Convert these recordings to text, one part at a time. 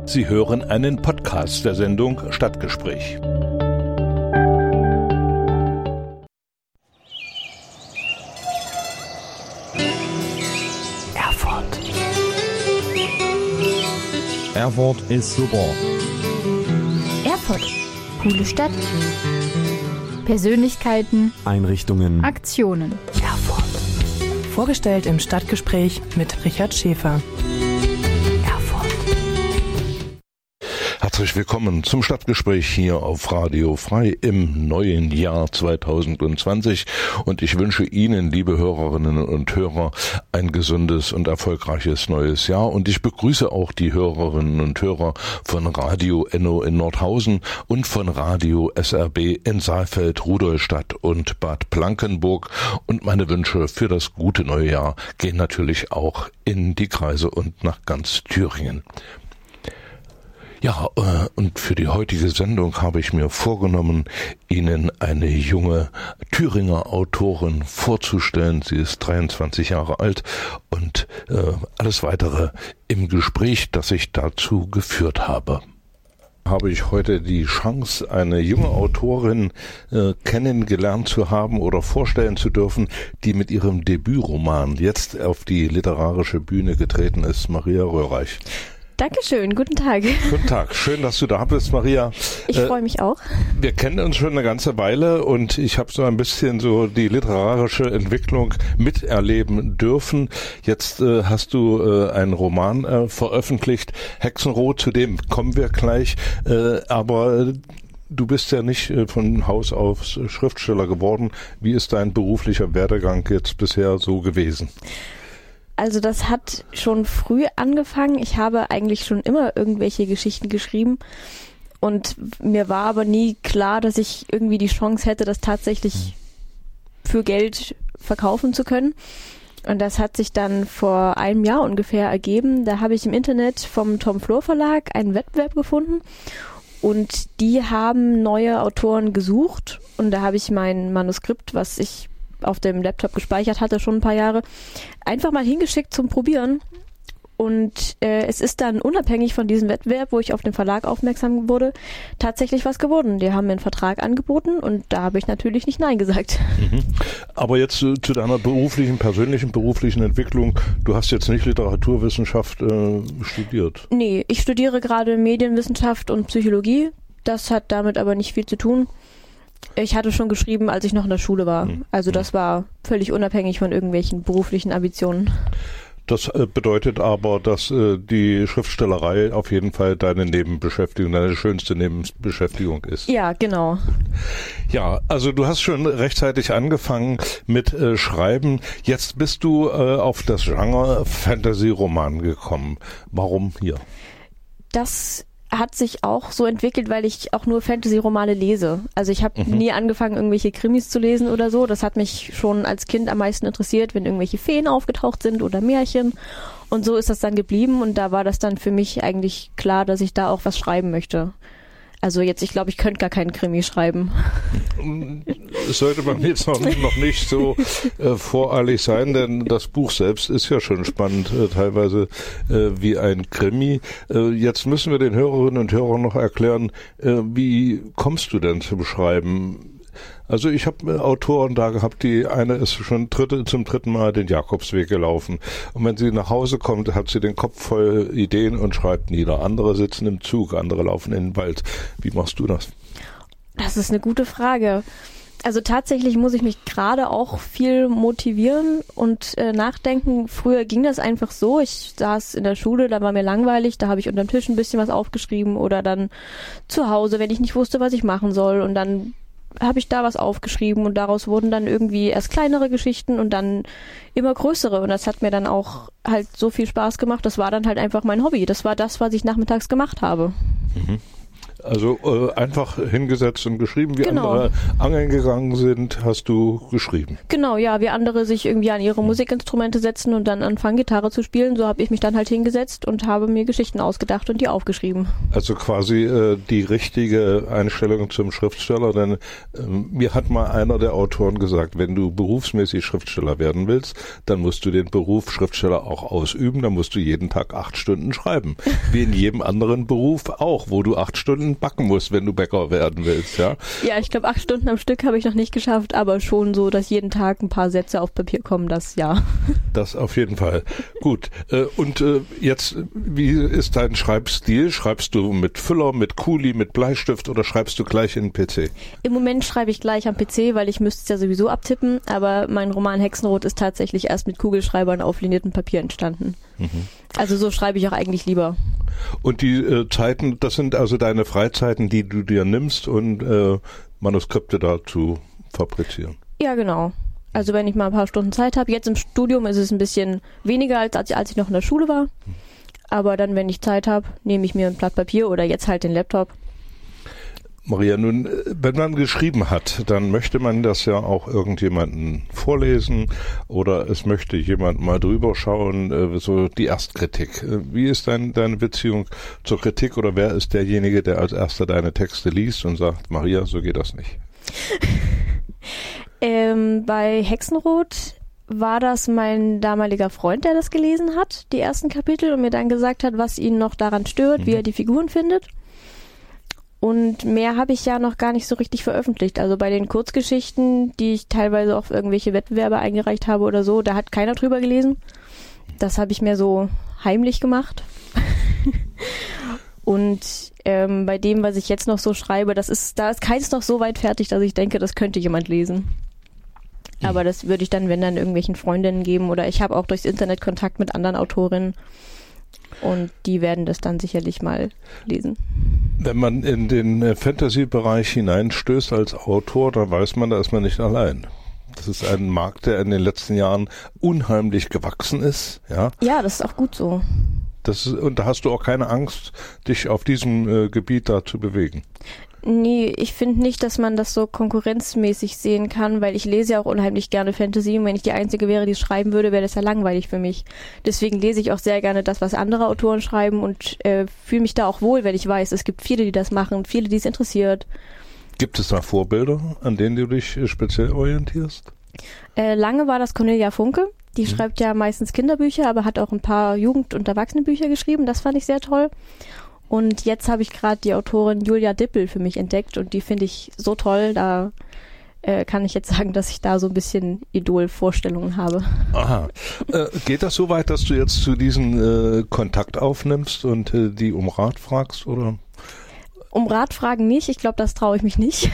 Sie hören einen Podcast der Sendung Stadtgespräch. Erfurt. Erfurt ist super. Erfurt. Coole Stadt. Persönlichkeiten. Einrichtungen. Aktionen. Erfurt. Vorgestellt im Stadtgespräch mit Richard Schäfer. Herzlich willkommen zum Stadtgespräch hier auf Radio Frei im neuen Jahr 2020 und ich wünsche Ihnen, liebe Hörerinnen und Hörer, ein gesundes und erfolgreiches neues Jahr und ich begrüße auch die Hörerinnen und Hörer von Radio Enno in Nordhausen und von Radio SRB in Saalfeld, Rudolstadt und Bad Blankenburg und meine Wünsche für das gute neue Jahr gehen natürlich auch in die Kreise und nach ganz Thüringen. Ja, und für die heutige Sendung habe ich mir vorgenommen, Ihnen eine junge Thüringer Autorin vorzustellen. Sie ist 23 Jahre alt und alles weitere im Gespräch, das ich dazu geführt habe. Habe ich heute die Chance, eine junge Autorin kennengelernt zu haben oder vorstellen zu dürfen, die mit ihrem Debütroman jetzt auf die literarische Bühne getreten ist, Maria Röhrreich. Dankeschön, guten Tag. Guten Tag, schön, dass du da bist, Maria. Ich freue mich auch. Wir kennen uns schon eine ganze Weile und ich habe so ein bisschen so die literarische Entwicklung miterleben dürfen. Jetzt hast du einen Roman veröffentlicht, Hexenrot, zu dem kommen wir gleich, aber du bist ja nicht von Haus aus Schriftsteller geworden. Wie ist dein beruflicher Werdegang jetzt bisher so gewesen? Also das hat schon früh angefangen. Ich habe eigentlich schon immer irgendwelche Geschichten geschrieben und mir war aber nie klar, dass ich irgendwie die Chance hätte, das tatsächlich für Geld verkaufen zu können. Und das hat sich dann vor einem Jahr ungefähr ergeben. Da habe ich im Internet vom Tom Flor Verlag einen Wettbewerb gefunden und die haben neue Autoren gesucht und da habe ich mein Manuskript, was ich auf dem Laptop gespeichert hatte, schon ein paar Jahre, einfach mal hingeschickt zum Probieren. Und es ist dann unabhängig von diesem Wettbewerb, wo ich auf den Verlag aufmerksam wurde, tatsächlich was geworden. Die haben mir einen Vertrag angeboten und da habe ich natürlich nicht Nein gesagt. Aber jetzt zu deiner persönlichen beruflichen Entwicklung. Du hast jetzt nicht Literaturwissenschaft studiert. Nee, ich studiere gerade Medienwissenschaft und Psychologie. Das hat damit aber nicht viel zu tun. Ich hatte schon geschrieben, als ich noch in der Schule war. Also das war völlig unabhängig von irgendwelchen beruflichen Ambitionen. Das bedeutet aber, dass die Schriftstellerei auf jeden Fall deine Nebenbeschäftigung, deine schönste Nebenbeschäftigung ist. Ja, genau. Ja, also du hast schon rechtzeitig angefangen mit Schreiben. Jetzt bist du auf das Genre Fantasy-Roman gekommen. Warum hier? Das hat sich auch so entwickelt, weil ich auch nur Fantasy-Romane lese. Also ich habe nie angefangen, irgendwelche Krimis zu lesen oder so. Das hat mich schon als Kind am meisten interessiert, wenn irgendwelche Feen aufgetaucht sind oder Märchen. Und so ist das dann geblieben und da war das dann für mich eigentlich klar, dass ich da auch was schreiben möchte. Also jetzt, ich glaube, ich könnte gar keinen Krimi schreiben. Es sollte man jetzt noch nicht so voreilig sein, denn das Buch selbst ist ja schon spannend, teilweise wie ein Krimi. Jetzt müssen wir den Hörerinnen und Hörern noch erklären, wie kommst du denn zum Schreiben? Also ich habe Autoren da gehabt, die eine ist schon zum dritten Mal den Jakobsweg gelaufen. Und wenn sie nach Hause kommt, hat sie den Kopf voll Ideen und schreibt nieder. Andere sitzen im Zug, andere laufen in den Wald. Wie machst du das? Das ist eine gute Frage. Also tatsächlich muss ich mich gerade auch viel motivieren und nachdenken. Früher ging das einfach so. Ich saß in der Schule, da war mir langweilig, da habe ich unterm Tisch ein bisschen was aufgeschrieben oder dann zu Hause, wenn ich nicht wusste, was ich machen soll. Und dann habe ich da was aufgeschrieben und daraus wurden dann irgendwie erst kleinere Geschichten und dann immer größere und das hat mir dann auch halt so viel Spaß gemacht, das war dann halt einfach mein Hobby, das war das, was ich nachmittags gemacht habe. Also einfach hingesetzt und geschrieben, wie Genau. andere angeln gegangen sind, hast du geschrieben. Genau, ja, wie andere sich irgendwie an ihre Musikinstrumente setzen und dann anfangen, Gitarre zu spielen, so habe ich mich dann halt hingesetzt und habe mir Geschichten ausgedacht und die aufgeschrieben. Also quasi die richtige Einstellung zum Schriftsteller, denn mir hat mal einer der Autoren gesagt, wenn du berufsmäßig Schriftsteller werden willst, dann musst du den Beruf Schriftsteller auch ausüben, dann musst du jeden Tag 8 Stunden schreiben. Wie in jedem anderen Beruf auch, wo du 8 Stunden backen musst, wenn du Bäcker werden willst, ja? Ja, ich glaube 8 Stunden am Stück habe ich noch nicht geschafft, aber schon so, dass jeden Tag ein paar Sätze auf Papier kommen, das ja. Das auf jeden Fall. Gut. Und jetzt, wie ist dein Schreibstil? Schreibst du mit Füller, mit Kuli, mit Bleistift oder schreibst du gleich in den PC? Im Moment schreibe ich gleich am PC, weil ich müsste es ja sowieso abtippen, aber mein Roman Hexenrot ist tatsächlich erst mit Kugelschreibern auf liniertem Papier entstanden. Also so schreibe ich auch eigentlich lieber. Und die Zeiten, das sind also deine Freizeiten, die du dir nimmst und Manuskripte dazu fabrizieren. Ja, genau. Also wenn ich mal ein paar Stunden Zeit habe. Jetzt im Studium ist es ein bisschen weniger, als ich noch in der Schule war. Aber dann, wenn ich Zeit habe, nehme ich mir ein Blatt Papier oder jetzt halt den Laptop. Maria, nun, wenn man geschrieben hat, dann möchte man das ja auch irgendjemanden vorlesen oder es möchte jemand mal drüber schauen, so die Erstkritik. Wie ist deine Beziehung zur Kritik oder wer ist derjenige, der als erster deine Texte liest und sagt, Maria, so geht das nicht? Bei Hexenrot war das mein damaliger Freund, der das gelesen hat, die ersten Kapitel, und mir dann gesagt hat, was ihn noch daran stört, wie er die Figuren findet. Und mehr habe ich ja noch gar nicht so richtig veröffentlicht. Also bei den Kurzgeschichten, die ich teilweise auf irgendwelche Wettbewerbe eingereicht habe oder so, da hat keiner drüber gelesen. Das habe ich mehr so heimlich gemacht. Und bei dem, was ich jetzt noch so schreibe, da ist keins noch so weit fertig, dass ich denke, das könnte jemand lesen. Aber das würde ich dann, wenn dann, irgendwelchen Freundinnen geben. Oder ich habe auch durchs Internet Kontakt mit anderen Autorinnen. Und die werden das dann sicherlich mal lesen. Wenn man in den Fantasy-Bereich hineinstößt als Autor, dann weiß man, da ist man nicht allein. Das ist ein Markt, der in den letzten Jahren unheimlich gewachsen ist. Ja, ja, das ist auch gut so. Und da hast du auch keine Angst, dich auf diesem Gebiet da zu bewegen. Nee, ich finde nicht, dass man das so konkurrenzmäßig sehen kann, weil ich lese ja auch unheimlich gerne Fantasy und wenn ich die Einzige wäre, die es schreiben würde, wäre das ja langweilig für mich. Deswegen lese ich auch sehr gerne das, was andere Autoren schreiben und fühle mich da auch wohl, wenn ich weiß, es gibt viele, die das machen, viele, die es interessiert. Gibt es da Vorbilder, an denen du dich speziell orientierst? Lange war das Cornelia Funke. Die schreibt ja meistens Kinderbücher, aber hat auch ein paar Jugend- und Erwachsenenbücher geschrieben. Das fand ich sehr toll. Und jetzt habe ich gerade die Autorin Julia Dippel für mich entdeckt und die finde ich so toll. Da kann ich jetzt sagen, dass ich da so ein bisschen Idolvorstellungen habe. Aha. Geht das so weit, dass du jetzt zu diesen Kontakt aufnimmst und die um Rat fragst, oder? Um Rat fragen nicht. Ich glaube, das traue ich mich nicht.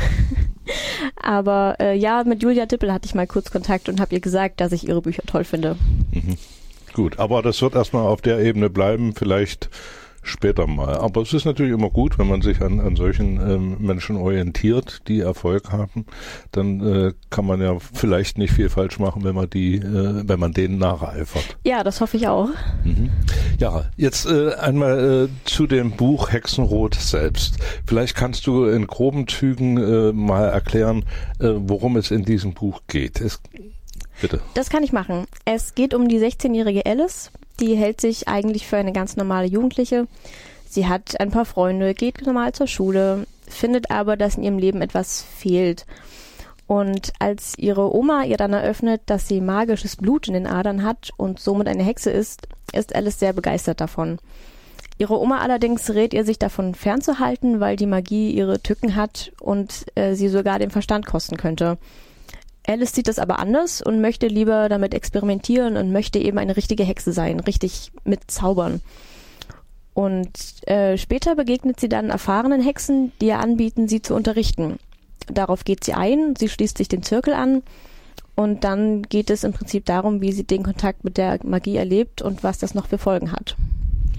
Aber ja, mit Julia Dippel hatte ich mal kurz Kontakt und habe ihr gesagt, dass ich ihre Bücher toll finde. Mhm. Gut, aber das wird erstmal auf der Ebene bleiben, vielleicht später mal. Aber es ist natürlich immer gut, wenn man sich an solchen Menschen orientiert, die Erfolg haben, dann kann man ja vielleicht nicht viel falsch machen, wenn man denen nacheifert. Ja, das hoffe ich auch. Mhm. Ja, jetzt einmal zu dem Buch Hexenrot selbst. Vielleicht kannst du in groben Zügen mal erklären, worum es in diesem Buch geht. Bitte. Das kann ich machen. Es geht um die 16-jährige Alice. Die hält sich eigentlich für eine ganz normale Jugendliche. Sie hat ein paar Freunde, geht normal zur Schule, findet aber, dass in ihrem Leben etwas fehlt. Und als ihre Oma ihr dann eröffnet, dass sie magisches Blut in den Adern hat und somit eine Hexe ist Alice sehr begeistert davon. Ihre Oma allerdings rät ihr, sich davon fernzuhalten, weil die Magie ihre Tücken hat und sie sogar den Verstand kosten könnte. Alice sieht das aber anders und möchte lieber damit experimentieren und möchte eben eine richtige Hexe sein, richtig mit Zaubern. Und später begegnet sie dann erfahrenen Hexen, die ihr anbieten, sie zu unterrichten. Darauf geht sie ein, sie schließt sich den Zirkel an und dann geht es im Prinzip darum, wie sie den Kontakt mit der Magie erlebt und was das noch für Folgen hat.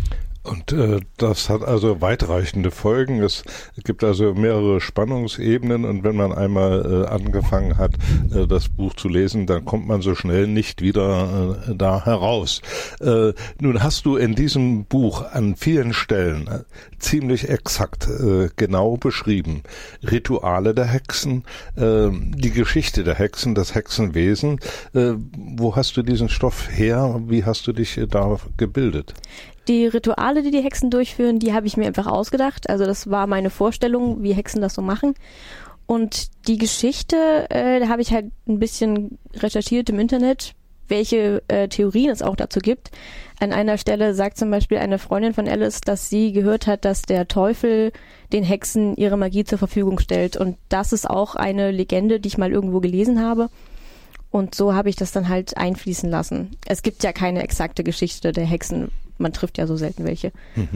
Und das hat also weitreichende Folgen. Es gibt also mehrere Spannungsebenen und wenn man einmal angefangen hat, das Buch zu lesen, dann kommt man so schnell nicht wieder da heraus. Nun hast du in diesem Buch an vielen Stellen ziemlich exakt genau beschrieben Rituale der Hexen, die Geschichte der Hexen, das Hexenwesen. Wo hast du diesen Stoff her? Wie hast du dich da gebildet? Die Rituale, die Hexen durchführen, die habe ich mir einfach ausgedacht. Also das war meine Vorstellung, wie Hexen das so machen. Und die Geschichte, da habe ich halt ein bisschen recherchiert im Internet, welche Theorien es auch dazu gibt. An einer Stelle sagt zum Beispiel eine Freundin von Alice, dass sie gehört hat, dass der Teufel den Hexen ihre Magie zur Verfügung stellt. Und das ist auch eine Legende, die ich mal irgendwo gelesen habe. Und so habe ich das dann halt einfließen lassen. Es gibt ja keine exakte Geschichte der Hexen. Man trifft ja so selten welche.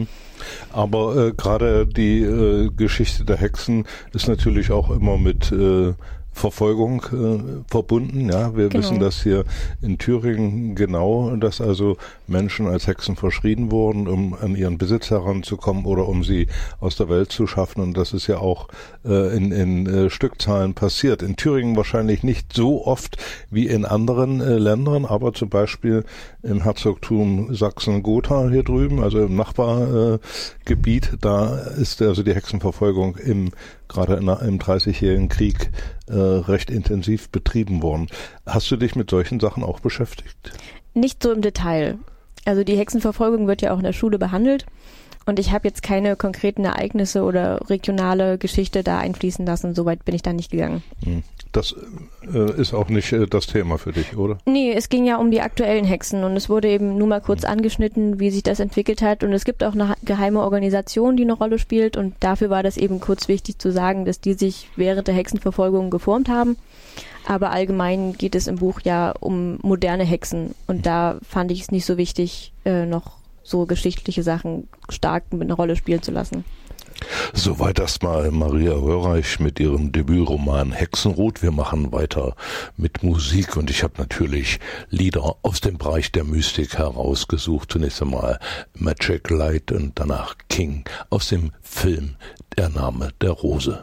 Aber gerade die Geschichte der Hexen ist natürlich auch immer mit Verfolgung verbunden. Ja, wir wissen das hier in Thüringen genau, dass also Menschen als Hexen verschrien wurden, um an ihren Besitz heranzukommen oder um sie aus der Welt zu schaffen. Und das ist ja auch in Stückzahlen passiert. In Thüringen wahrscheinlich nicht so oft wie in anderen Ländern, aber zum Beispiel im Herzogtum Sachsen-Gotha hier drüben, also im Nachbargebiet, da ist also die Hexenverfolgung gerade im 30-jährigen Krieg recht intensiv betrieben worden. Hast du dich mit solchen Sachen auch beschäftigt? Nicht so im Detail. Also die Hexenverfolgung wird ja auch in der Schule behandelt und ich habe jetzt keine konkreten Ereignisse oder regionale Geschichte da einfließen lassen. Soweit bin ich da nicht gegangen. Das ist auch nicht das Thema für dich, oder? Nee, es ging ja um die aktuellen Hexen und es wurde eben nur mal kurz angeschnitten, wie sich das entwickelt hat und es gibt auch eine geheime Organisation, die eine Rolle spielt und dafür war das eben kurz wichtig zu sagen, dass die sich während der Hexenverfolgung geformt haben. Aber allgemein geht es im Buch ja um moderne Hexen und da fand ich es nicht so wichtig, noch so geschichtliche Sachen stark mit einer Rolle spielen zu lassen. Soweit erstmal Maria Röhrreich mit ihrem Debütroman Hexenrot. Wir machen weiter mit Musik und ich habe natürlich Lieder aus dem Bereich der Mystik herausgesucht. Zunächst einmal Magic Light und danach King aus dem Film Der Name der Rose.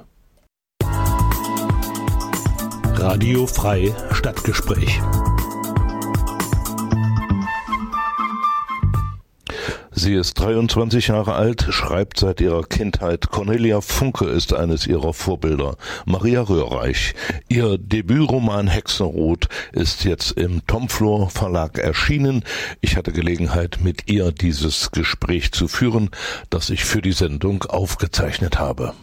Radio Frei Stadtgespräch. Sie ist 23 Jahre alt, schreibt seit ihrer Kindheit. Cornelia Funke ist eines ihrer Vorbilder. Maria Röhrreich. Ihr Debütroman Hexenrot ist jetzt im Tom Flor Verlag erschienen. Ich hatte Gelegenheit, mit ihr dieses Gespräch zu führen, das ich für die Sendung aufgezeichnet habe.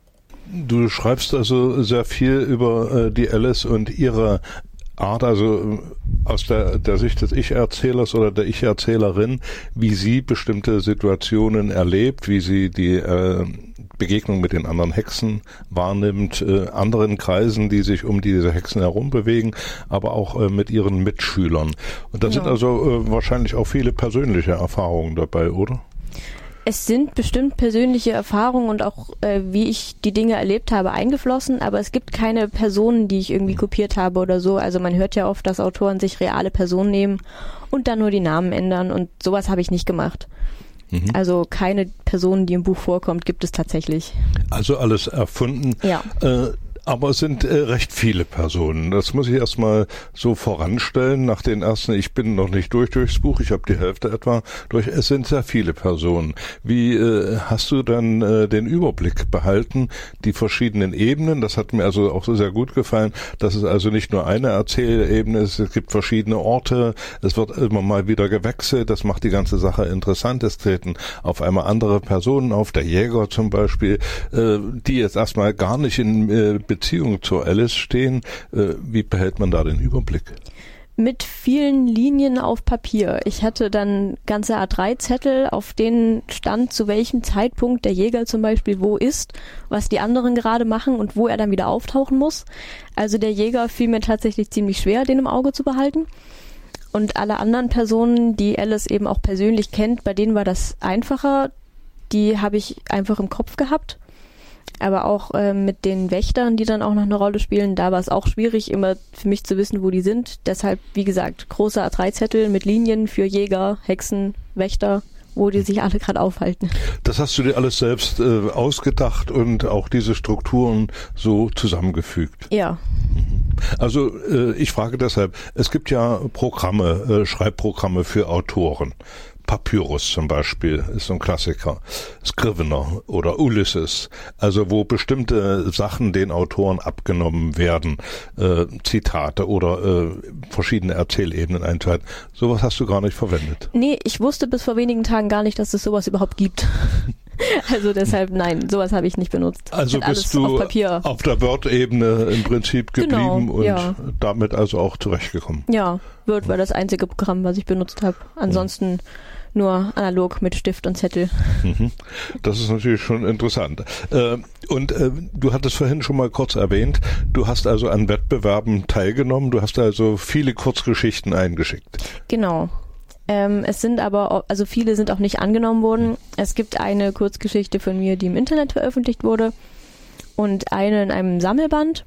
Du schreibst also sehr viel über die Alice und ihre Art, also aus der Sicht des Ich-Erzählers oder der Ich-Erzählerin, wie sie bestimmte Situationen erlebt, wie sie die Begegnung mit den anderen Hexen wahrnimmt, anderen Kreisen, die sich um diese Hexen herum bewegen, aber auch mit ihren Mitschülern. Und da sind also wahrscheinlich auch viele persönliche Erfahrungen dabei, oder? Es sind bestimmt persönliche Erfahrungen und auch, wie ich die Dinge erlebt habe, eingeflossen, aber es gibt keine Personen, die ich irgendwie kopiert habe oder so. Also man hört ja oft, dass Autoren sich reale Personen nehmen und dann nur die Namen ändern und sowas habe ich nicht gemacht. Also keine Person, die im Buch vorkommt, gibt es tatsächlich. Also alles erfunden. Ja. Aber es sind recht viele Personen. Das muss ich erstmal so voranstellen. Nach den ersten, ich bin noch nicht durchs Buch, ich habe die Hälfte etwa durch. Es sind sehr viele Personen. Wie hast du dann den Überblick behalten, die verschiedenen Ebenen? Das hat mir also auch sehr gut gefallen, dass es also nicht nur eine Erzählebene ist, es gibt verschiedene Orte, es wird immer mal wieder gewechselt, das macht die ganze Sache interessant. Es treten auf einmal andere Personen auf, der Jäger zum Beispiel, die jetzt erstmal gar nicht in Beziehung zur Alice stehen. Wie behält man da den Überblick? Mit vielen Linien auf Papier. Ich hatte dann ganze A3-Zettel, auf denen stand, zu welchem Zeitpunkt der Jäger zum Beispiel wo ist, was die anderen gerade machen und wo er dann wieder auftauchen muss. Also der Jäger fiel mir tatsächlich ziemlich schwer, den im Auge zu behalten. Und alle anderen Personen, die Alice eben auch persönlich kennt, bei denen war das einfacher. Die habe ich einfach im Kopf gehabt. Aber auch mit den Wächtern, die dann auch noch eine Rolle spielen, da war es auch schwierig, immer für mich zu wissen, wo die sind. Deshalb, wie gesagt, große A3-Zettel mit Linien für Jäger, Hexen, Wächter wo die sich alle gerade aufhalten. Das hast du dir alles selbst ausgedacht und auch diese Strukturen so zusammengefügt? Ja. Also ich frage deshalb, es gibt ja Programme, Schreibprogramme für Autoren. Papyrus zum Beispiel ist so ein Klassiker, Scrivener oder Ulysses, also wo bestimmte Sachen den Autoren abgenommen werden, Zitate oder verschiedene Erzählebenen einschalten. Sowas hast du gar nicht verwendet. Nee, ich wusste bis vor wenigen Tagen gar nicht, dass es sowas überhaupt gibt. Also deshalb, nein, sowas habe ich nicht benutzt. Also bist du auf der Word-Ebene im Prinzip geblieben und damit also auch zurechtgekommen. Ja, Word war das einzige Programm, was ich benutzt habe. Ansonsten nur analog mit Stift und Zettel. Das ist natürlich schon interessant. Und du hattest vorhin schon mal kurz erwähnt, du hast also an Wettbewerben teilgenommen, du hast also viele Kurzgeschichten eingeschickt. Genau. Es sind aber, also viele sind auch nicht angenommen worden. Es gibt eine Kurzgeschichte von mir, die im Internet veröffentlicht wurde und eine in einem Sammelband.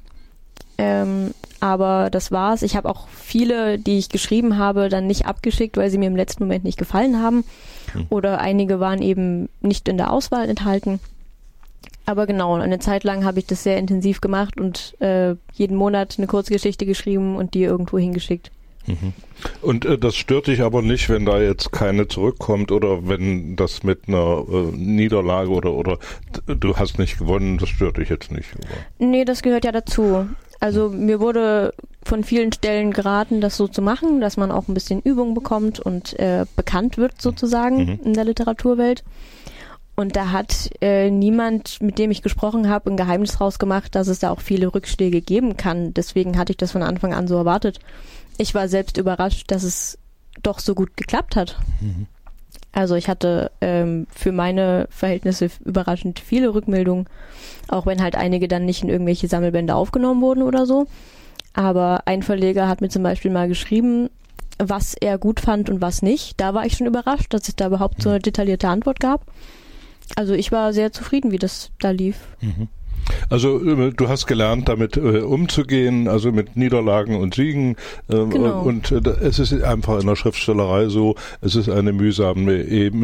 Aber das war's. Ich habe auch viele, die ich geschrieben habe, dann nicht abgeschickt, weil sie mir im letzten Moment nicht gefallen haben. Oder einige waren eben nicht in der Auswahl enthalten. Aber genau, eine Zeit lang habe ich das sehr intensiv gemacht und jeden Monat eine Kurzgeschichte geschrieben und die irgendwo hingeschickt. Und das stört dich aber nicht, wenn da jetzt keine zurückkommt oder wenn das mit einer Niederlage oder du hast nicht gewonnen, das stört dich jetzt nicht? Oder? Nee, das gehört ja dazu. Also mir wurde von vielen Stellen geraten, das so zu machen, dass man auch ein bisschen Übung bekommt und bekannt wird sozusagen in der Literaturwelt. Und da hat niemand, mit dem ich gesprochen habe, ein Geheimnis draus gemacht, dass es da auch viele Rückschläge geben kann. Deswegen hatte ich das von Anfang an so erwartet. Ich war selbst überrascht, dass es doch so gut geklappt hat. Also ich hatte für meine Verhältnisse überraschend viele Rückmeldungen, auch wenn halt einige dann nicht in irgendwelche Sammelbände aufgenommen wurden oder so. Aber ein Verleger hat mir zum Beispiel mal geschrieben, was er gut fand und was nicht. Da war ich schon überrascht, dass es da überhaupt so eine detaillierte Antwort gab. Also ich war sehr zufrieden, wie das da lief. Also du hast gelernt, damit umzugehen, also mit Niederlagen und Siegen. Genau. Und es ist einfach in der Schriftstellerei so, es ist eine mühsame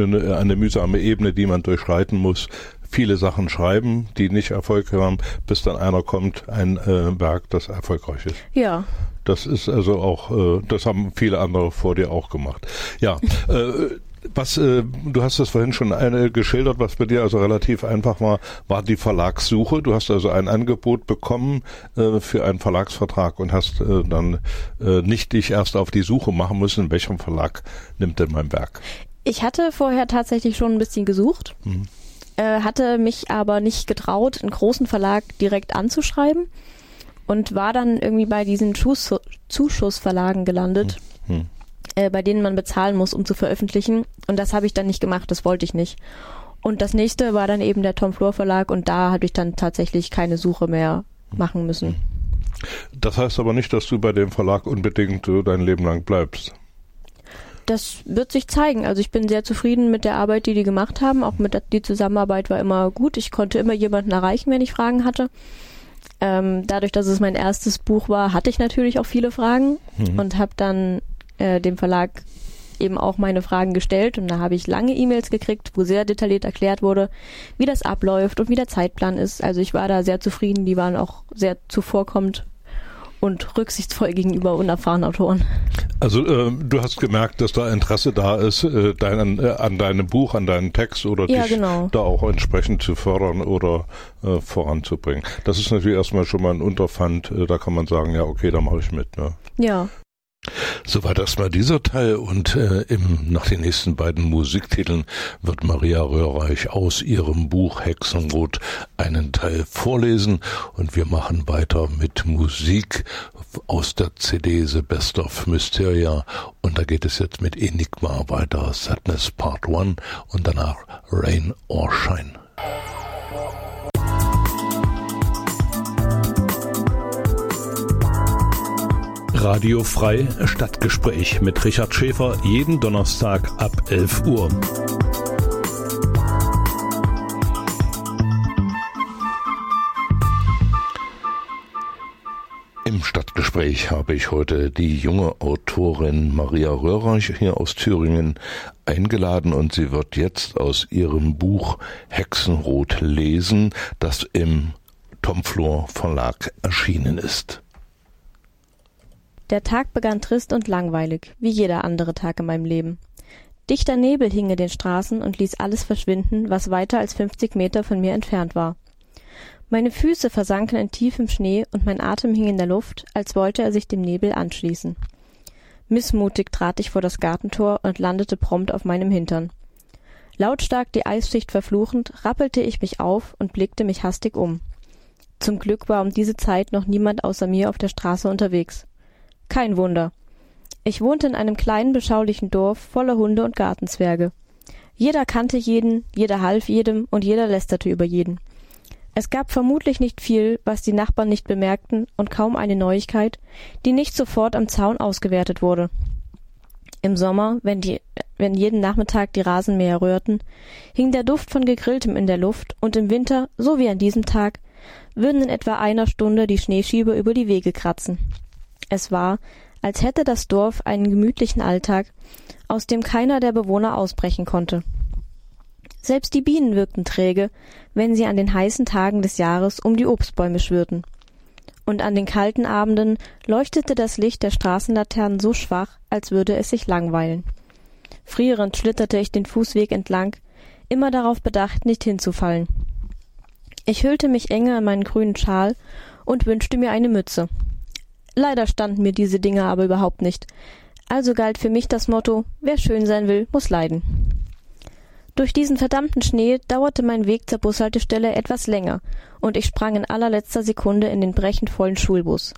Ebene, die man durchschreiten muss. Viele Sachen schreiben, die nicht Erfolg haben, bis dann einer kommt, ein Werk, das erfolgreich ist. Ja. Das ist also auch, das haben viele andere vor dir auch gemacht. Ja, du hast das vorhin schon geschildert, was bei dir also relativ einfach war die Verlagssuche. Du hast also ein Angebot bekommen für einen Verlagsvertrag und hast dann nicht dich erst auf die Suche machen müssen, in welchem Verlag nimmt denn mein Werk? Ich hatte vorher tatsächlich schon ein bisschen gesucht, hatte mich aber nicht getraut, einen großen Verlag direkt anzuschreiben und war dann irgendwie bei diesen Zuschussverlagen gelandet. Bei denen man bezahlen muss, um zu veröffentlichen. Und das habe ich dann nicht gemacht, das wollte ich nicht. Und das nächste war dann eben der Tom Flor Verlag und da habe ich dann tatsächlich keine Suche mehr machen müssen. Das heißt aber nicht, dass du bei dem Verlag unbedingt dein Leben lang bleibst. Das wird sich zeigen. Also ich bin sehr zufrieden mit der Arbeit, die gemacht haben. Auch die Zusammenarbeit war immer gut. Ich konnte immer jemanden erreichen, wenn ich Fragen hatte. Dadurch, dass es mein erstes Buch war, hatte ich natürlich auch viele Fragen und habe dann dem Verlag eben auch meine Fragen gestellt und da habe ich lange E-Mails gekriegt, wo sehr detailliert erklärt wurde, wie das abläuft und wie der Zeitplan ist. Also ich war da sehr zufrieden, die waren auch sehr zuvorkommend und rücksichtsvoll gegenüber unerfahrenen Autoren. Also du hast gemerkt, dass da Interesse da ist, an deinem Buch, an deinem Text oder ja, dich genau. da auch entsprechend zu fördern oder voranzubringen. Das ist natürlich erstmal schon mal ein Unterpfand, da kann man sagen, ja okay, da mache ich mit. Ne? Ja. Soweit erstmal dieser Teil und nach den nächsten beiden Musiktiteln wird Maria Röhrreich aus ihrem Buch Hexenrot einen Teil vorlesen und wir machen weiter mit Musik aus der CD The Best of Mysteria und da geht es jetzt mit Enigma weiter, Sadness Part 1 und danach Rain or Shine. Radio Frei Stadtgespräch mit Richard Schäfer jeden Donnerstag ab 11 Uhr. Im Stadtgespräch Stadtgespräch habe ich heute die junge Autorin Maria Röhrreich hier aus Thüringen eingeladen und sie wird jetzt aus ihrem Buch Hexenrot lesen, das im Tom Flor Verlag erschienen ist. Der Tag begann trist und langweilig, wie jeder andere Tag in meinem Leben. Dichter Nebel hing in den Straßen und ließ alles verschwinden, was weiter als 50 Meter von mir entfernt war. Meine Füße versanken in tiefem Schnee und mein Atem hing in der Luft, als wollte er sich dem Nebel anschließen. Missmutig trat ich vor das Gartentor und landete prompt auf meinem Hintern. Lautstark die Eisschicht verfluchend, rappelte ich mich auf und blickte mich hastig um. Zum Glück war um diese Zeit noch niemand außer mir auf der Straße unterwegs. Kein Wunder. Ich wohnte in einem kleinen, beschaulichen Dorf voller Hunde und Gartenzwerge. Jeder kannte jeden, jeder half jedem und jeder lästerte über jeden. Es gab vermutlich nicht viel, was die Nachbarn nicht bemerkten und kaum eine Neuigkeit, die nicht sofort am Zaun ausgewertet wurde. Im Sommer, wenn jeden Nachmittag die Rasenmäher rührten, hing der Duft von Gegrilltem in der Luft und im Winter, so wie an diesem Tag, würden in etwa einer Stunde die Schneeschieber über die Wege kratzen. Es war, als hätte das Dorf einen gemütlichen Alltag, aus dem keiner der Bewohner ausbrechen konnte. Selbst die Bienen wirkten träge, wenn sie an den heißen Tagen des Jahres um die Obstbäume schwirrten. Und an den kalten Abenden leuchtete das Licht der Straßenlaternen so schwach, als würde es sich langweilen. Frierend schlitterte ich den Fußweg entlang, immer darauf bedacht, nicht hinzufallen. Ich hüllte mich enger in meinen grünen Schal und wünschte mir eine Mütze. Leider standen mir diese Dinge aber überhaupt nicht, also galt für mich das Motto, wer schön sein will, muss leiden. Durch diesen verdammten Schnee dauerte mein Weg zur Bushaltestelle etwas länger und ich sprang in allerletzter Sekunde in den brechend vollen Schulbus.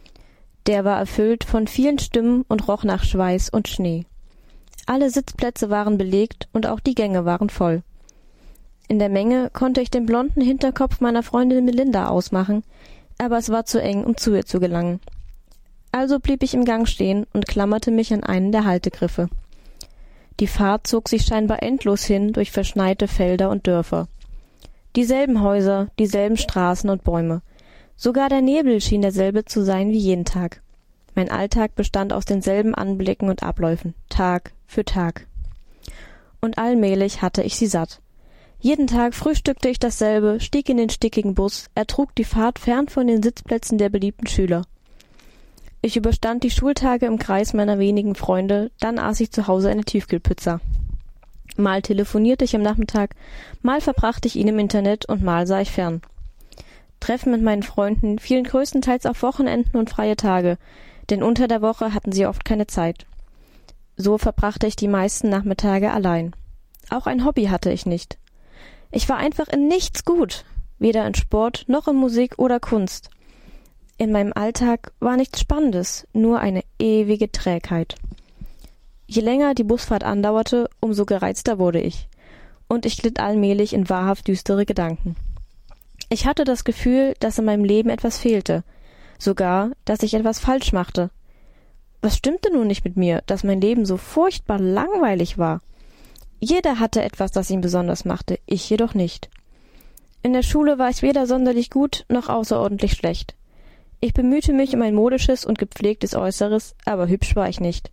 Der war erfüllt von vielen Stimmen und roch nach Schweiß und Schnee. Alle Sitzplätze waren belegt und auch die Gänge waren voll. In der Menge konnte ich den blonden Hinterkopf meiner Freundin Melinda ausmachen, aber es war zu eng, um zu ihr zu gelangen. Also blieb ich im Gang stehen und klammerte mich an einen der Haltegriffe. Die Fahrt zog sich scheinbar endlos hin durch verschneite Felder und Dörfer. Dieselben Häuser, dieselben Straßen und Bäume. Sogar der Nebel schien derselbe zu sein wie jeden Tag. Mein Alltag bestand aus denselben Anblicken und Abläufen, Tag für Tag. Und allmählich hatte ich sie satt. Jeden Tag frühstückte ich dasselbe, stieg in den stickigen Bus, ertrug die Fahrt fern von den Sitzplätzen der beliebten Schüler. Ich überstand die Schultage im Kreis meiner wenigen Freunde, dann aß ich zu Hause eine Tiefkühlpizza. Mal telefonierte ich am Nachmittag, mal verbrachte ich ihn im Internet und mal sah ich fern. Treffen mit meinen Freunden fielen größtenteils auf Wochenenden und freie Tage, denn unter der Woche hatten sie oft keine Zeit. So verbrachte ich die meisten Nachmittage allein. Auch ein Hobby hatte ich nicht. Ich war einfach in nichts gut, weder in Sport noch in Musik oder Kunst. In meinem Alltag war nichts Spannendes, nur eine ewige Trägheit. Je länger die Busfahrt andauerte, umso gereizter wurde ich. Und ich glitt allmählich in wahrhaft düstere Gedanken. Ich hatte das Gefühl, dass in meinem Leben etwas fehlte. Sogar, dass ich etwas falsch machte. Was stimmte nun nicht mit mir, dass mein Leben so furchtbar langweilig war? Jeder hatte etwas, das ihn besonders machte, ich jedoch nicht. In der Schule war ich weder sonderlich gut noch außerordentlich schlecht. Ich bemühte mich um ein modisches und gepflegtes Äußeres, aber hübsch war ich nicht.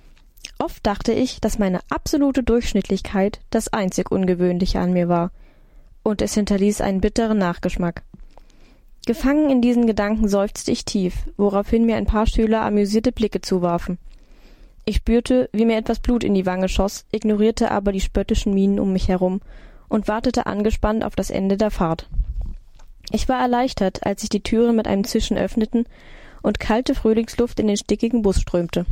Oft dachte ich, dass meine absolute Durchschnittlichkeit das einzig Ungewöhnliche an mir war, und es hinterließ einen bitteren Nachgeschmack. Gefangen in diesen Gedanken seufzte ich tief, woraufhin mir ein paar Schüler amüsierte Blicke zuwarfen. Ich spürte, wie mir etwas Blut in die Wange schoss, ignorierte aber die spöttischen Mienen um mich herum und wartete angespannt auf das Ende der Fahrt. Ich war erleichtert, als sich die Türen mit einem Zischen öffneten und kalte Frühlingsluft in den stickigen Bus strömte.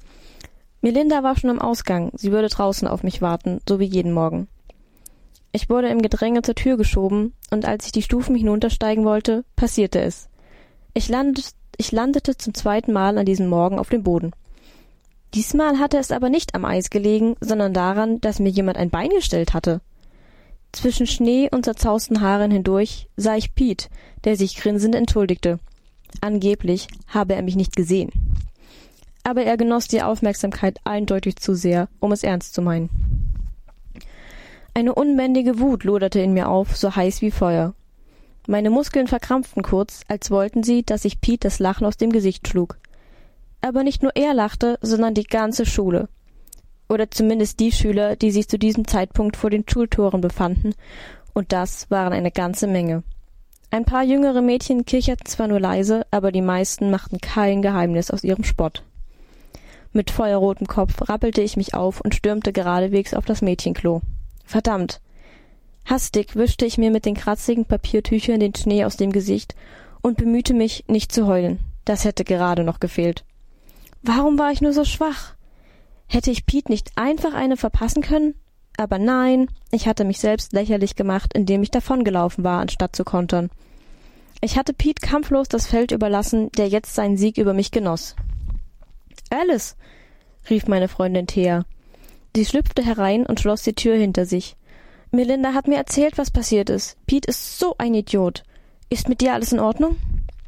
Melinda war schon am Ausgang, sie würde draußen auf mich warten, so wie jeden Morgen. Ich wurde im Gedränge zur Tür geschoben, und als ich die Stufen hinuntersteigen wollte, passierte es. Ich landete zum zweiten Mal an diesem Morgen auf dem Boden. Diesmal hatte es aber nicht am Eis gelegen, sondern daran, dass mir jemand ein Bein gestellt hatte. Zwischen Schnee und zerzausten Haaren hindurch sah ich Pete, der sich grinsend entschuldigte. Angeblich habe er mich nicht gesehen. Aber er genoss die Aufmerksamkeit eindeutig zu sehr, um es ernst zu meinen. Eine unbändige Wut loderte in mir auf, so heiß wie Feuer. Meine Muskeln verkrampften kurz, als wollten sie, dass ich Pete das Lachen aus dem Gesicht schlug. Aber nicht nur er lachte, sondern die ganze Schule. Oder zumindest die Schüler, die sich zu diesem Zeitpunkt vor den Schultoren befanden, und das waren eine ganze Menge. Ein paar jüngere Mädchen kicherten zwar nur leise, aber die meisten machten kein Geheimnis aus ihrem Spott. Mit feuerrotem Kopf rappelte ich mich auf und stürmte geradewegs auf das Mädchenklo. Verdammt! Hastig wischte ich mir mit den kratzigen Papiertüchern den Schnee aus dem Gesicht und bemühte mich, nicht zu heulen. Das hätte gerade noch gefehlt. Warum war ich nur so schwach? Hätte ich Pete nicht einfach eine verpassen können? Aber nein, ich hatte mich selbst lächerlich gemacht, indem ich davongelaufen war, anstatt zu kontern. Ich hatte Pete kampflos das Feld überlassen, der jetzt seinen Sieg über mich genoss. »Alice«, rief meine Freundin Thea. Sie schlüpfte herein und schloss die Tür hinter sich. »Melinda hat mir erzählt, was passiert ist. Pete ist so ein Idiot. Ist mit dir alles in Ordnung?«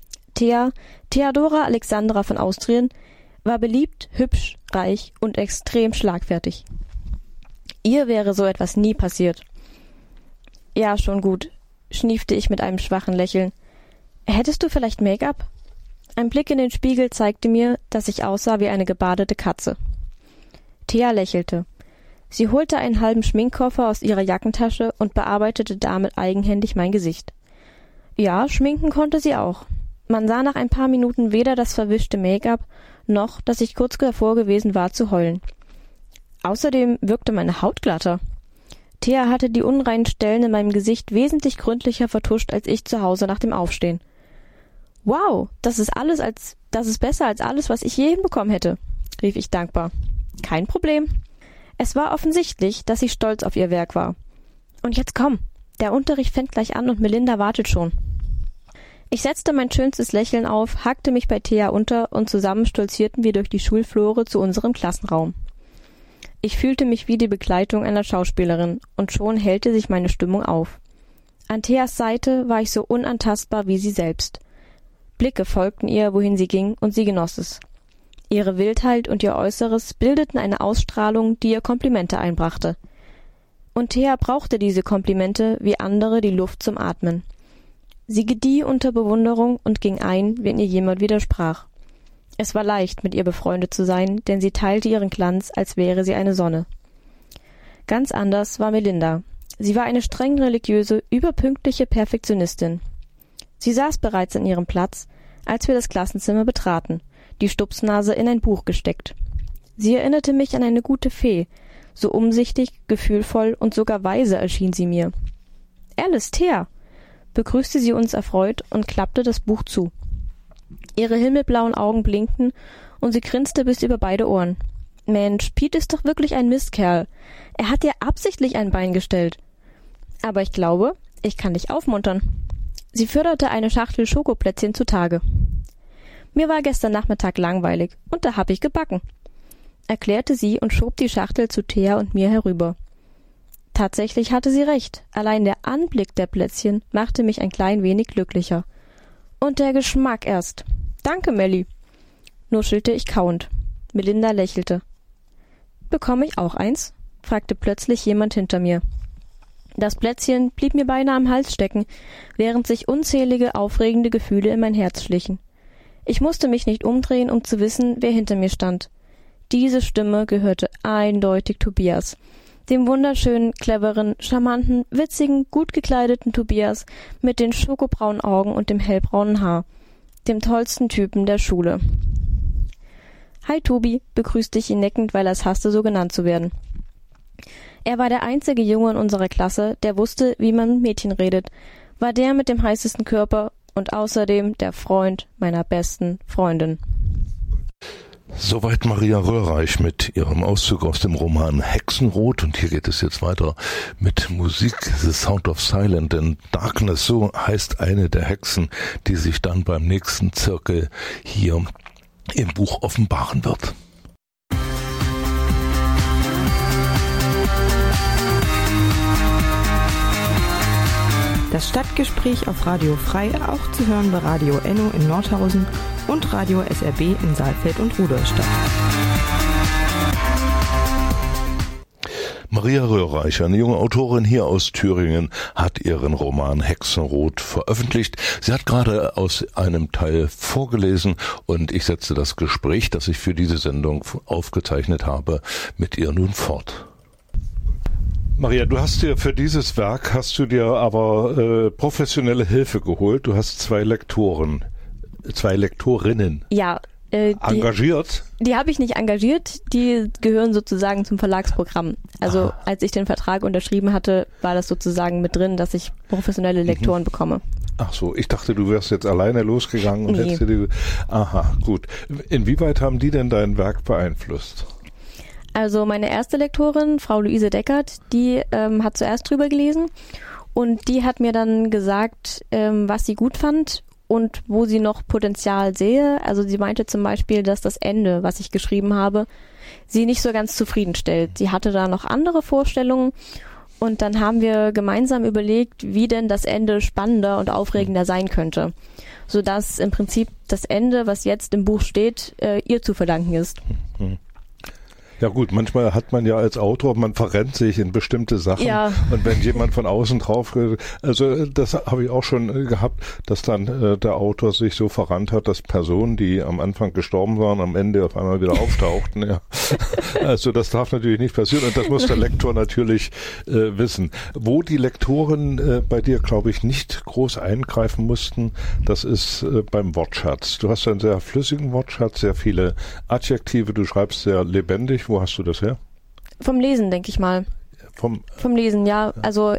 Theodora Alexandra von Austrien, war beliebt, hübsch, reich und extrem schlagfertig. Ihr wäre so etwas nie passiert. »Ja, schon gut«, schniefte ich mit einem schwachen Lächeln. »Hättest du vielleicht Make-up?« Ein Blick in den Spiegel zeigte mir, dass ich aussah wie eine gebadete Katze. Thea lächelte. Sie holte einen halben Schminkkoffer aus ihrer Jackentasche und bearbeitete damit eigenhändig mein Gesicht. Ja, schminken konnte sie auch. Man sah nach ein paar Minuten weder das verwischte Make-up, noch, dass ich kurz davor gewesen war zu heulen. Außerdem wirkte meine Haut glatter. Thea hatte die unreinen Stellen in meinem Gesicht wesentlich gründlicher vertuscht als ich zu Hause nach dem Aufstehen. »Wow, das ist besser als alles, was ich je hinbekommen hätte«, rief ich dankbar. »Kein Problem.« Es war offensichtlich, dass sie stolz auf ihr Werk war. »Und jetzt komm, der Unterricht fängt gleich an und Melinda wartet schon.« Ich setzte mein schönstes Lächeln auf, hackte mich bei Thea unter und zusammen stolzierten wir durch die Schulflure zu unserem Klassenraum. Ich fühlte mich wie die Begleitung einer Schauspielerin, und schon hellte sich meine Stimmung auf. An Theas Seite war ich so unantastbar wie sie selbst. Blicke folgten ihr, wohin sie ging, und sie genoss es. Ihre Wildheit und ihr Äußeres bildeten eine Ausstrahlung, die ihr Komplimente einbrachte. Und Thea brauchte diese Komplimente wie andere die Luft zum Atmen. Sie gedieh unter Bewunderung und ging ein, wenn ihr jemand widersprach. Es war leicht, mit ihr befreundet zu sein, denn sie teilte ihren Glanz, als wäre sie eine Sonne. Ganz anders war Melinda. Sie war eine streng religiöse, überpünktliche Perfektionistin. Sie saß bereits an ihrem Platz, als wir das Klassenzimmer betraten, die Stupsnase in ein Buch gesteckt. Sie erinnerte mich an eine gute Fee, so umsichtig, gefühlvoll und sogar weise erschien sie mir. »Alice, Thea«, begrüßte sie uns erfreut und klappte das Buch zu. Ihre himmelblauen Augen blinkten und sie grinste bis über beide Ohren. »Mensch, Pete ist doch wirklich ein Mistkerl. Er hat dir absichtlich ein Bein gestellt. Aber ich glaube, ich kann dich aufmuntern.« Sie förderte eine Schachtel Schokoplätzchen zutage. »Mir war gestern Nachmittag langweilig und da hab ich gebacken«, erklärte sie und schob die Schachtel zu Thea und mir herüber. Tatsächlich hatte sie recht. Allein der Anblick der Plätzchen machte mich ein klein wenig glücklicher. Und der Geschmack erst. »Danke, Melli«, nuschelte ich kauend. Melinda lächelte. »Bekomme ich auch eins?«, fragte plötzlich jemand hinter mir. Das Plätzchen blieb mir beinahe am Hals stecken, während sich unzählige aufregende Gefühle in mein Herz schlichen. Ich musste mich nicht umdrehen, um zu wissen, wer hinter mir stand. Diese Stimme gehörte eindeutig Tobias, dem wunderschönen, cleveren, charmanten, witzigen, gut gekleideten Tobias mit den schokobraunen Augen und dem hellbraunen Haar, dem tollsten Typen der Schule. »Hi Tobi«, begrüßte ich ihn neckend, weil er es hasste, so genannt zu werden. Er war der einzige Junge in unserer Klasse, der wusste, wie man mit Mädchen redet, war der mit dem heißesten Körper und außerdem der Freund meiner besten Freundin. Soweit Maria Röhrreich mit ihrem Auszug aus dem Roman Hexenrot, und hier geht es jetzt weiter mit Musik, The Sound of Silence, denn Darkness, so heißt eine der Hexen, die sich dann beim nächsten Zirkel hier im Buch offenbaren wird. Das Stadtgespräch auf Radio Frei, auch zu hören bei Radio Enno in Nordhausen und Radio SRB in Saalfeld und Rudolstadt. Maria Röhrreich, eine junge Autorin hier aus Thüringen, hat ihren Roman Hexenrot veröffentlicht. Sie hat gerade aus einem Teil vorgelesen und ich setze das Gespräch, das ich für diese Sendung aufgezeichnet habe, mit ihr nun fort. Maria, du hast dir für dieses Werk, aber professionelle Hilfe geholt. Du hast zwei Lektorinnen. Ja. Engagiert? Die habe ich nicht engagiert, die gehören sozusagen zum Verlagsprogramm. Also als ich den Vertrag unterschrieben hatte, war das sozusagen mit drin, dass ich professionelle Lektoren bekomme. Ach so, ich dachte, du wärst jetzt alleine losgegangen und hättest dir... Aha, gut. Inwieweit haben die denn dein Werk beeinflusst? Also meine erste Lektorin, Frau Luise Deckert, die hat zuerst drüber gelesen und die hat mir dann gesagt, was sie gut fand und wo sie noch Potenzial sehe. Also sie meinte zum Beispiel, dass das Ende, was ich geschrieben habe, sie nicht so ganz zufriedenstellt. Sie hatte da noch andere Vorstellungen und dann haben wir gemeinsam überlegt, wie denn das Ende spannender und aufregender sein könnte, sodass im Prinzip das Ende, was jetzt im Buch steht, ihr zu verdanken ist. Ja gut, manchmal hat man ja als Autor, man verrennt sich in bestimmte Sachen und wenn jemand von außen drauf, also das habe ich auch schon gehabt, dass dann der Autor sich so verrannt hat, dass Personen, die am Anfang gestorben waren, am Ende auf einmal wieder auftauchten. Ja. Also das darf natürlich nicht passieren und das muss der Lektor natürlich wissen. Wo die Lektoren bei dir, glaube ich, nicht groß eingreifen mussten, das ist beim Wortschatz. Du hast einen sehr flüssigen Wortschatz, sehr viele Adjektive, du schreibst sehr lebendig. Wo hast du das her? Vom Lesen, denke ich mal. Vom Lesen, ja. Also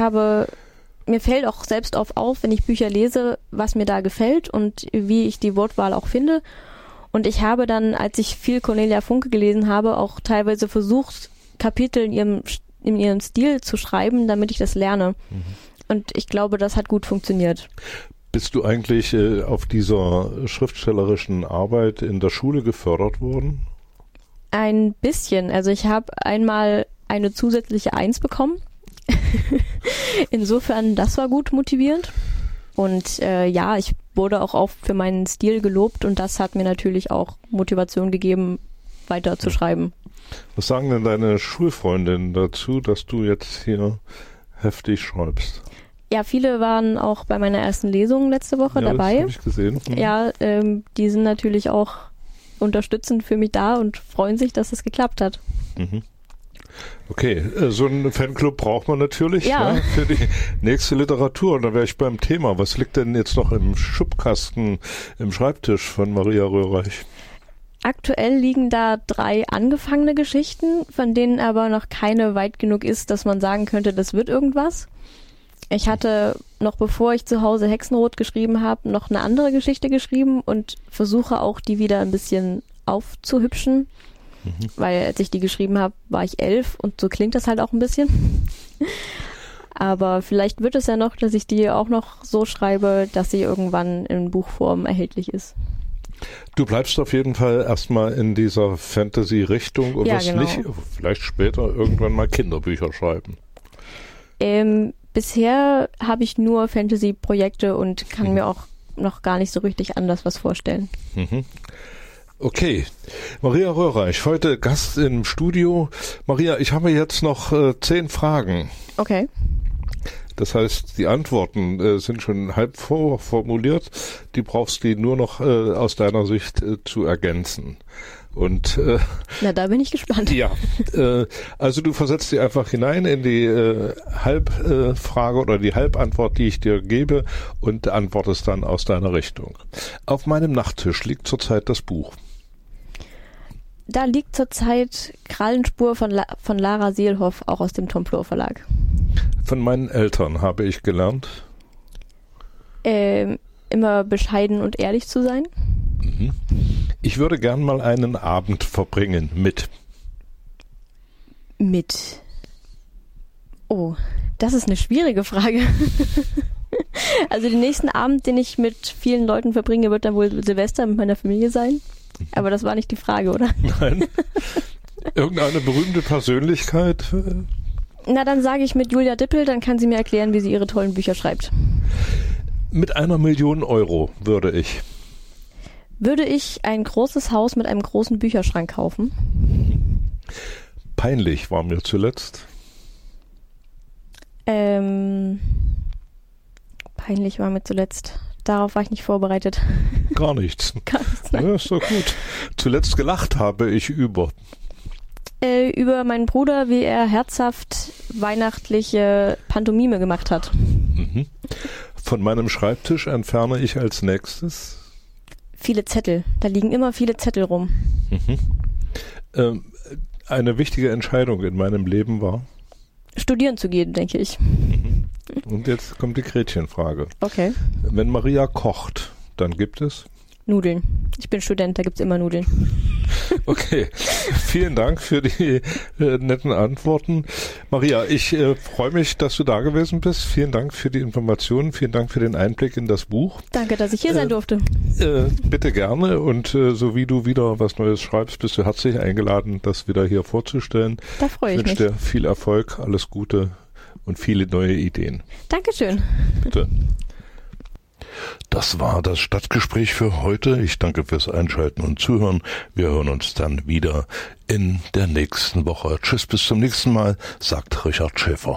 mir fällt auch selbst auf, wenn ich Bücher lese, was mir da gefällt und wie ich die Wortwahl auch finde. Und ich habe dann, als ich viel Cornelia Funke gelesen habe, auch teilweise versucht, Kapitel in ihrem Stil zu schreiben, damit ich das lerne. Und ich glaube, das hat gut funktioniert. Bist du eigentlich auf dieser schriftstellerischen Arbeit in der Schule gefördert worden? Ein bisschen. Also ich habe einmal eine zusätzliche 1 bekommen. Insofern, das war gut motivierend. Und ich wurde auch oft für meinen Stil gelobt und das hat mir natürlich auch Motivation gegeben, weiter zu schreiben. Was sagen denn deine Schulfreundinnen dazu, dass du jetzt hier heftig schreibst? Ja, viele waren auch bei meiner ersten Lesung letzte Woche dabei. Das habe ich gesehen. Ja, die sind natürlich auch unterstützend für mich da und freuen sich, dass es geklappt hat. Okay, so einen Fanclub braucht man natürlich für die nächste Literatur. Und da wäre ich beim Thema. Was liegt denn jetzt noch im Schubkasten, im Schreibtisch von Maria Röhrreich? Aktuell liegen da 3 angefangene Geschichten, von denen aber noch keine weit genug ist, dass man sagen könnte, das wird irgendwas. Ich hatte noch bevor ich zu Hause Hexenrot geschrieben habe, noch eine andere Geschichte geschrieben und versuche auch die wieder ein bisschen aufzuhübschen, weil als ich die geschrieben habe, war ich 11 und so klingt das halt auch ein bisschen. Aber vielleicht wird es ja noch, dass ich die auch noch so schreibe, dass sie irgendwann in Buchform erhältlich ist. Du bleibst auf jeden Fall erstmal in dieser Fantasy-Richtung und wirst nicht vielleicht später irgendwann mal Kinderbücher schreiben. Bisher habe ich nur Fantasy-Projekte und kann mir auch noch gar nicht so richtig anders was vorstellen. Okay, Maria Röhrreich, heute Gast im Studio. Maria, ich habe jetzt noch 10 Fragen. Okay. Das heißt, die Antworten sind schon halb vorformuliert. Die brauchst du nur noch aus deiner Sicht zu ergänzen. Und na, da bin ich gespannt. Ja, also du versetzt dich einfach hinein in die Halbfrage oder die Halbantwort, die ich dir gebe und antwortest dann aus deiner Richtung. Auf meinem Nachttisch liegt zurzeit das Buch. Da liegt zurzeit Krallenspur von Lara Seelhoff, auch aus dem Tom Flohr Verlag. Von meinen Eltern habe ich gelernt. Immer bescheiden und ehrlich zu sein. Ich würde gern mal einen Abend verbringen mit. Oh, das ist eine schwierige Frage. Also den nächsten Abend, den ich mit vielen Leuten verbringe, wird dann wohl Silvester mit meiner Familie sein. Aber das war nicht die Frage, oder? Nein. Irgendeine berühmte Persönlichkeit? Na, dann sage ich mit Julia Dippel, dann kann sie mir erklären, wie sie ihre tollen Bücher schreibt. Mit 1 Million Euro würde ich ein großes Haus mit einem großen Bücherschrank kaufen. Peinlich war mir zuletzt. Peinlich war mir zuletzt. Darauf war ich nicht vorbereitet. Gar nichts. Gar nichts, nein. Ja, ist doch gut. Zuletzt gelacht habe ich über meinen Bruder, wie er herzhaft weihnachtliche Pantomime gemacht hat. Mhm. Von meinem Schreibtisch entferne ich als nächstes Viele Zettel. Da liegen immer viele Zettel rum. Eine wichtige Entscheidung in meinem Leben war. Studieren zu gehen, denke ich. Und jetzt kommt die Gretchenfrage. Okay. Wenn Maria kocht, dann gibt es? Nudeln. Ich bin Student, da gibt's immer Nudeln. Okay, vielen Dank für die netten Antworten. Maria, ich freue mich, dass du da gewesen bist. Vielen Dank für die Informationen, vielen Dank für den Einblick in das Buch. Danke, dass ich hier sein durfte. Bitte gerne und so wie du wieder was Neues schreibst, bist du herzlich eingeladen, das wieder hier vorzustellen. Da freue ich mich. Ich wünsche dir viel Erfolg, alles Gute und viele neue Ideen. Dankeschön. Bitte. Das war das Stadtgespräch für heute. Ich danke fürs Einschalten und Zuhören. Wir hören uns dann wieder in der nächsten Woche. Tschüss, bis zum nächsten Mal, sagt Richard Schäfer.